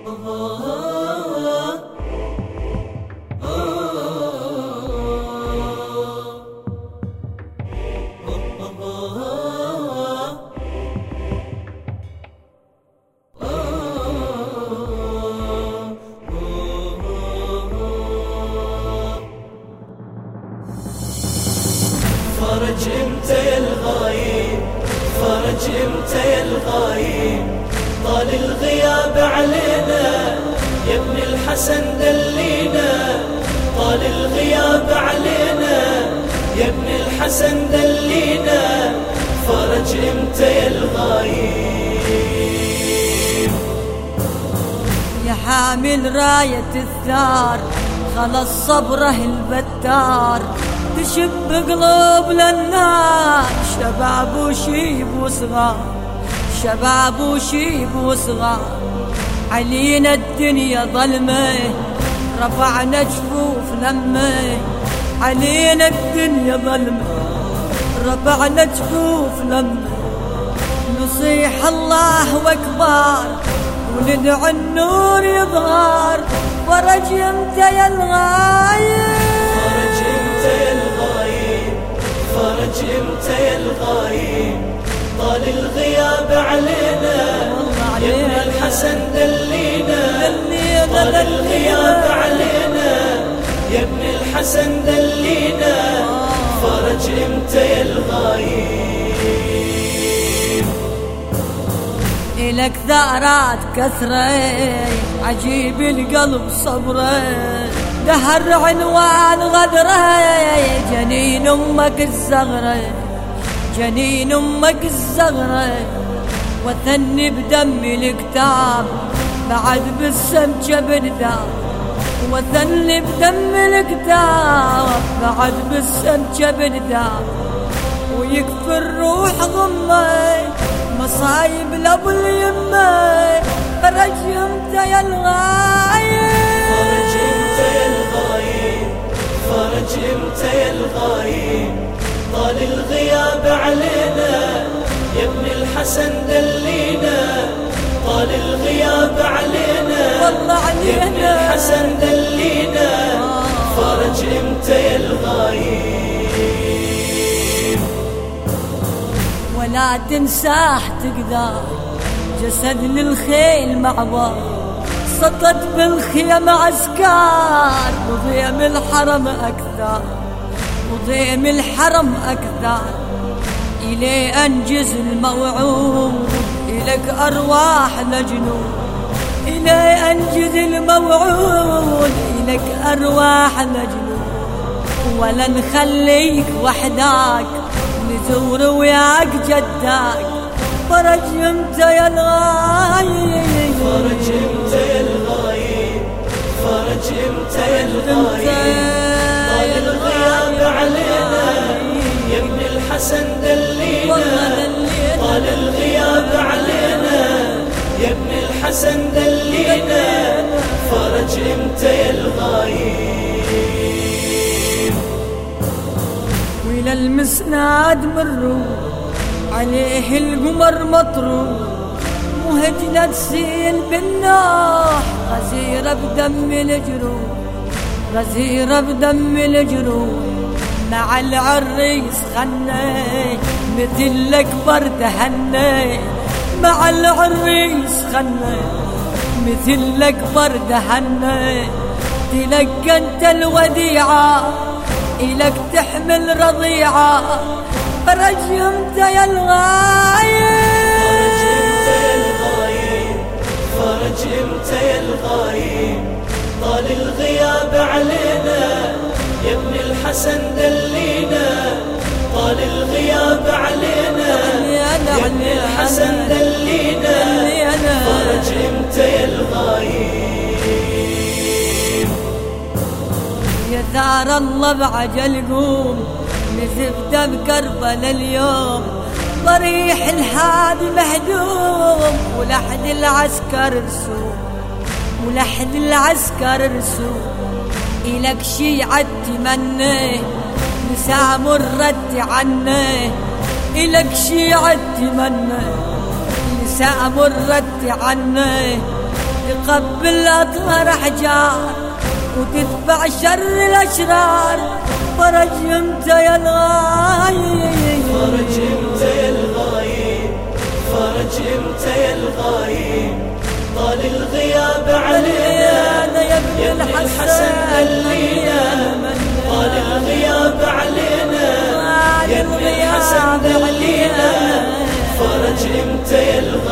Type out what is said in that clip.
فرج امتى يا الغايب، فرج امتى يا الغايب، طال الغياب علينا يا ابن الحسن دلينا، طال الغياب علينا يا ابن الحسن دلينا، فرج امتى يا الغايب. يا حامل راية الثار خلص صبره البتار، تشب قلوب للنار، شباب وشيب وصغار، شباب وشيب وصغار، علينا الدنيا ظلمه رفعنا جفوف لمه، علينا الدنيا ظلمه رفعنا جفوف لمه، نصيح الله اكبر وندعو النور يظهر، فرج امتى يا الغايب، فرج امتى يا الغايب، فرج امتى يا الغايب، طال الغياب علينا يا ابن الحسن دلينا، طال الغياب علينا يا ابن الحسن دلينا، فرج امتى يا الغايب. إلك ثارات كثرة عجيب القلب صبره، دهر عنوان غدره، جنين أمك الزغرة، جنين أمك الزغرة، وثني بدم الكتاب بعد بالسمجة بنداب، وثني بدم الكتاب بعد بالسمجة بنداب، ويكفي الروح ضمي مصايب لابو اليمه، فرج امتى يا الغايب، فرج امتى يا الغايب، فرج امتى يا الغايب، طال الغياب علينا يا ابن الحسن دلينا، طال الغياب علينا والله يا ابن الحسن دلينا، فرج امتى يا الغايب. ولا تنساه تقدر جسد للخيل معبر، سطت بالخيم عسكر، وضيم الحرم أكثر، وضيم الحرم أكثر، إلي أنجز الموعود إلك أرواح لجنود، إلي أنجز الموعود إلك أرواح لجنود، ولا نخليك وحدك نزور وياك جدك، فرج امتى يا الغايب، فرج امتى يا الغايب، فرج امتى يا الغايب، طال الغياب علينا يا ابن الحسن دلينا، طال الغياب علينا يا ابن الحسن دلينا، فرج امتى يا الغايب. وإلى المسناد مروا عليه القمر مطروح، مهجنا تسيل بالنوح، غزيرة بدم الجروح، غزيرة بدم الجروح، مع العريس خني مثل الأكبر تهني، مع العريس خني مثل الأكبر تهني، تلقى انت الوديعة إلك تحمل رضيعة، فرج امتى يا الغايب، فرج امتى يا الغايب، طال الغياب علينا يا ابن الحسن دلينا، طال الغياب علينا يا ابن الحسن دلينا، فرج امتى يا الغايب. يا ثار الله بعجل قوم نزفت بكربل اليوم، ضريح الحادي مهدوم، ولحد العسكر رسوم، ولحد العسكر رسوم، إلك شيعة تمني نساء مرت عني، إلك شيعة تمني نساء مرت عني، تقبل أطهر أحجار وتدفع شر الأشرار. فرج امتى يا الغايب، فرج امتى يا الغايب، فرج امتى يا الغايب. طال الغياب علينا يا ابن الحسن دلينا، طال الغياب علينا يا ابن الحسن دلينا. فرج امتى يا الغايب،